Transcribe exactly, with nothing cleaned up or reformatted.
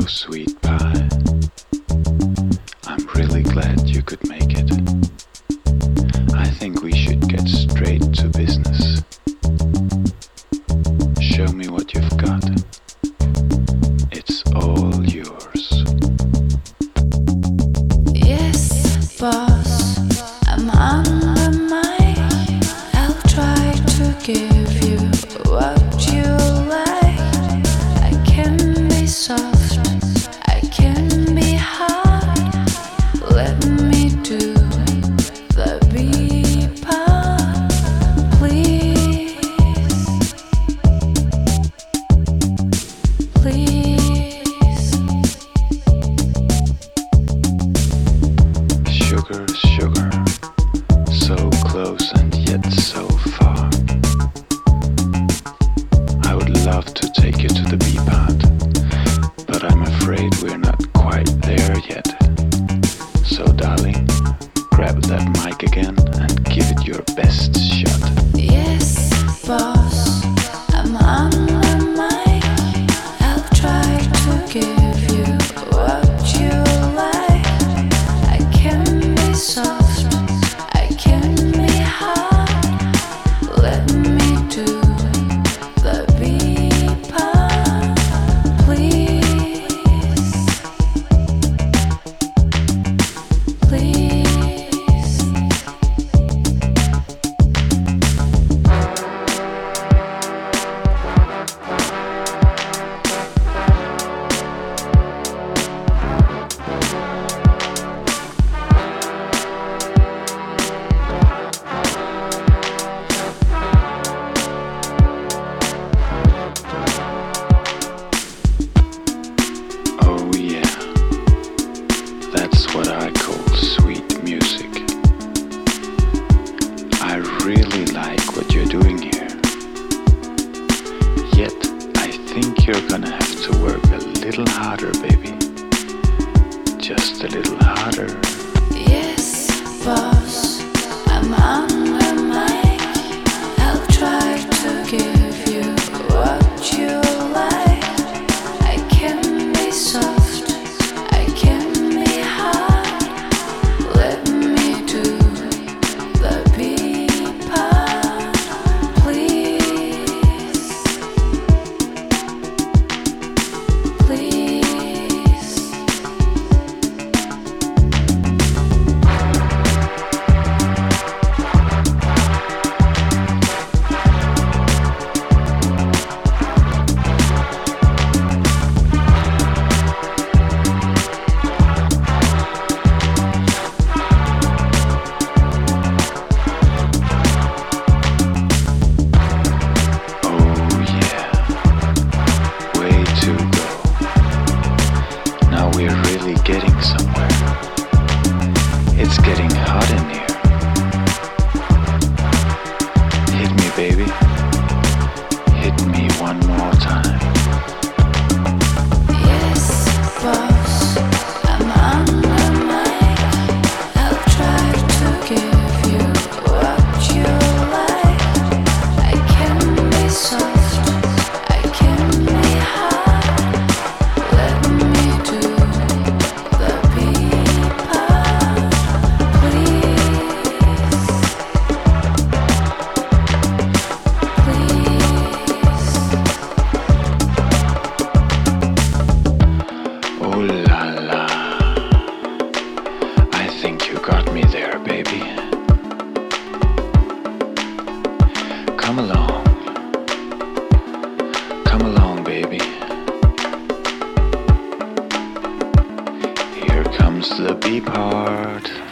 sweet pie. I'm really glad you could make it. I think we should get straight to business. Show me what you've got. It's all yours. Yes, boss, I'm on the mic. I'll try to give you what you like. I can be soft, I can be hard. Let me do the B part, please, please. Sugar, sugar, so close and yet so far. I would love to take you to the B part, but I'm afraid we're not quite there yet. So darling, grab that mic again and give it your best shot. Yes, boss, I'm on the mic. I'll try to give you what you like. I can be soft, I can be hard. Let me do the B part, please, please. Oh yeah, that's what I call sweet music. I really like what you're doing here. Yet, I think you're gonna have to work a little harder, baby. Just a little harder. Yes, boss, I'm on the mic. I'll try to give you what you like. I can be soft, I can be hard. Let me do the B part, please, please. Oh yeah, way to go. Now we're really getting somewhere. It's getting hot in here. Hit me, baby. Hit me one more time. Yes, boss, I'm on the mic. I'll try to give you what you like. I can be soft, I can be hard. Let me do the B part, please, please. Oh la la. I think you got me there, baby. Come along. Come along, baby. Here comes the B part.